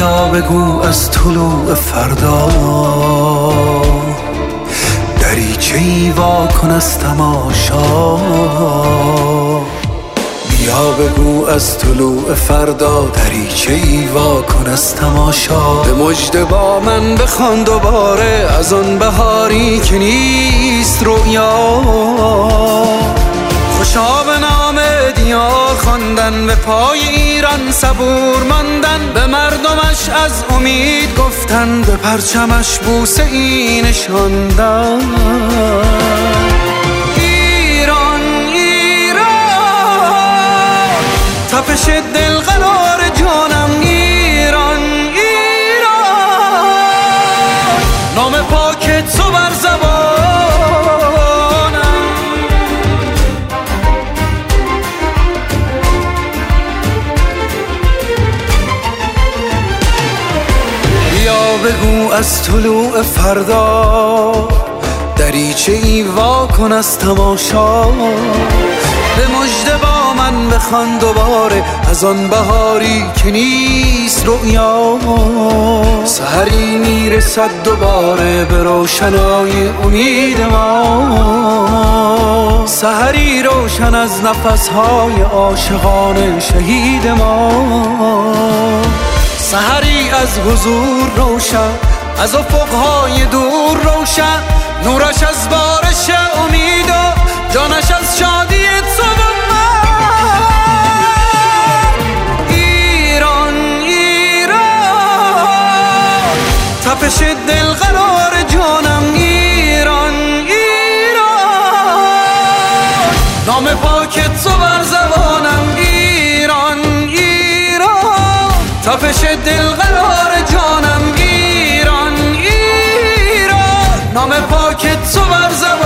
بیا بگو از طلوع فردا دریچه‌ای وا کن از تماشا. بیا بگو از طلوع فردا دریچه‌ای وا کن از تماشا. به مژده با من بخوان دوباره از آن بهاری که نیست رویا. خوشا به نام دیار خواندن، به پای ایران صبور ماندن، به مردمش از امید گفتن، به پرچمش بوسه ای نشاندن. ایران ایران تپش دل قرار جانم. ایران ایران نام پاکت تو بر زبان. بگو از طلوع فردا دریچه‌ای وا کن از تماشا. به مژده با من بخوان دوباره از آن بهاری که نیست رویا. سحری میرسد دوباره به روشنای امید ما، سحری روشن از نفسهای عاشقان شهید ما. سحری از حضور روشن، از افقهای دور روشن، نورش از بارش امید و جانش از شادی تو و من. ایران ایران تپش دل قرار جانم. ایران ایران نام پاکت تو بر زبانم. ایران ایران تپش دل قرار جانم. ایران ایران نام پاکت تو بر زبانم.